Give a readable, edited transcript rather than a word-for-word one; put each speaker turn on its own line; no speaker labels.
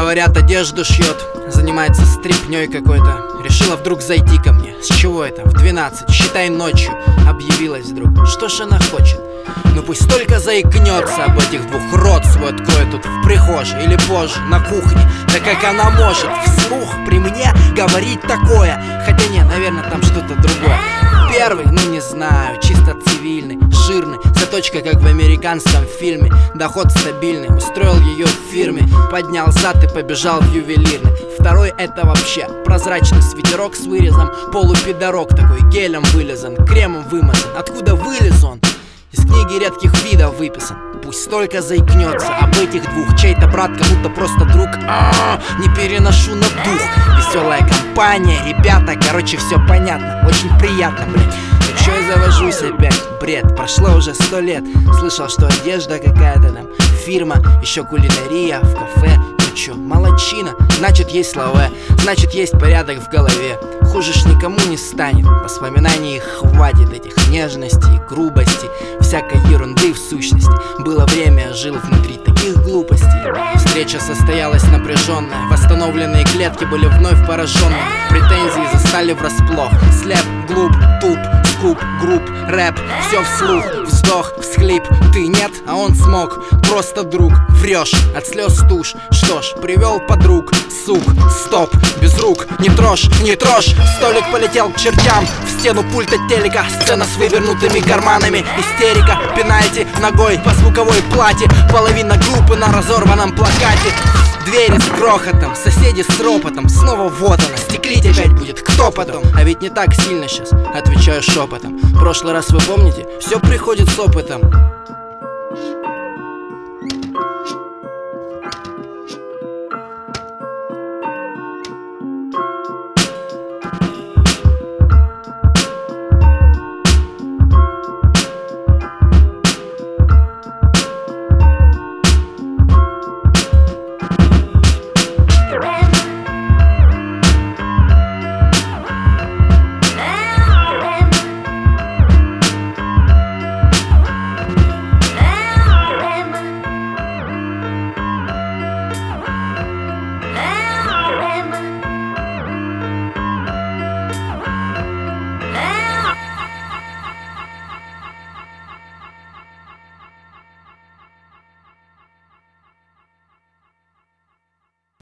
говорят, одежду шьет, занимается стрипней какой-то. Решила вдруг зайти ко мне. С чего это? В 12, считай ночью, объявилась вдруг. Что ж она хочет? Ну пусть только заикнется об этих двух, рот свой откроет тут в прихожей или позже на кухне. Да как она может вслух при мне говорить такое? Хотя не, наверное, там что-то другое. Первый, ну не знаю, чисто цивильный, жирный, заточка как в американском фильме. Доход стабильный, устроил ее в фирме, поднял зад и побежал в ювелирный. Второй это вообще прозрачный свитерок с вырезом, полупидорок такой, гелем вылезан, кремом вымазан. Откуда вылез он? Из книги редких видов выписан. Пусть только заикнется об этих двух. Чей-то брат, кому-то просто друг. Не переношу на дух. Веселая компания, ребята, короче, все понятно. Очень приятно, блин. Так что я завожусь опять? Бред, прошло уже 100 лет. Слышал, что одежда какая-то там, фирма, еще кулинария в кафе. Ну чё, молодчина, значит есть слова, значит есть порядок в голове. Хуже ж никому не станет, воспоминаний хватит, этих нежностей, грубостей, всякой ерунды в сущности. Было время, я жил внутри таких глупостей. Встреча состоялась напряженная, восстановленные клетки были вновь пораженные. Претензии застали врасплох, слеп, глуп, туп, скуп, групп, рэп, все вслух, вздох, всхлип. Ты нет, а он смог, просто друг. Врешь, от слез тушь, что ж, привел подруг. Сук, стоп, без рук, не трожь, не трожь. Столик полетел к чертям, в стену пульта телека. Сцена с вывернутыми карманами, истерика. Пенальти ногой по звуковой плате, половина группы на разорванном плакате. Двери с грохотом, соседи с ропотом. Снова вот она, стеклить опять будет, кто потом? А ведь не так сильно сейчас, отвечаю шепотом. Прошлый раз вы помните, все приходит с опытом.